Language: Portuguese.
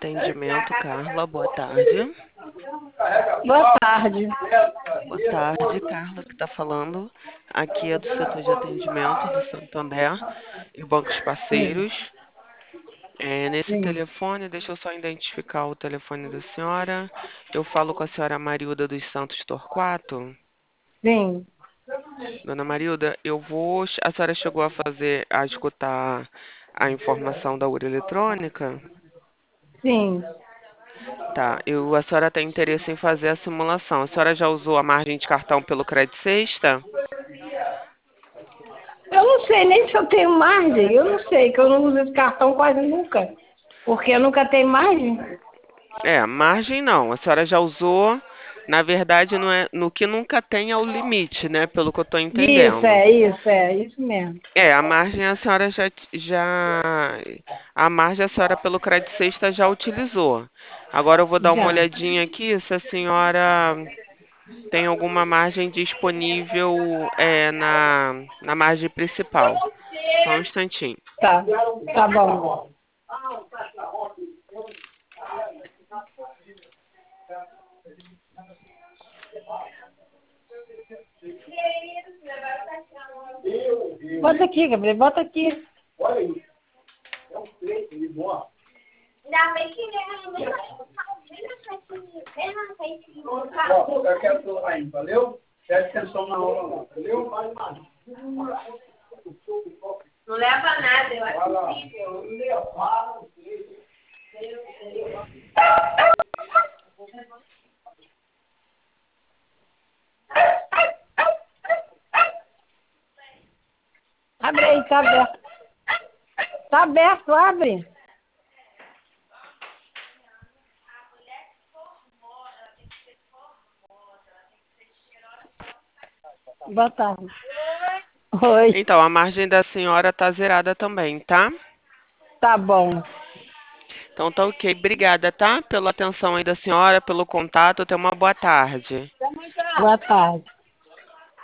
Atendimento, Carla, boa tarde. Boa tarde. Boa tarde, Carla, que está falando. Aqui é do setor de atendimento do Santander e bancos Sim, parceiros. Nesse sim, telefone, deixa eu só identificar o telefone da senhora. Eu falo com a senhora Marilda dos Santos Torquato. sim, Dona Marilda, a senhora chegou a escutar a informação da urna eletrônica? sim. Tá, a senhora tem interesse em fazer a simulação. A senhora já usou a margem de cartão pelo Credit Sexta? Eu não sei nem se eu tenho margem. Eu não sei, que eu não uso esse cartão quase nunca. Porque eu nunca tenho margem. Margem não. A senhora já usou. Na verdade, não é, no que nunca tem é o limite, né? Pelo que eu estou entendendo. É isso mesmo. A margem a senhora a margem a senhora pelo Credit Sexta já utilizou. Agora eu vou dar uma Já. olhadinha aqui se a senhora tem alguma margem disponível na margem principal. Só um instantinho. Tá, tá bom. Bota aqui, Gabriel, bota aqui. Ainda bem que bem na frente do Ó, eu quero falar aí, valeu? Presta atenção na aula lá, valeu? Não leva nada, eu acho possível. Abre aí, tá aberto. Tá aberto, abre. Boa tarde. Oi, Então, a margem da senhora tá zerada também, tá? tá bom. Então tá ok. Obrigada, tá? Pela atenção aí da senhora, pelo contato. Tenha uma boa tarde. Boa tarde.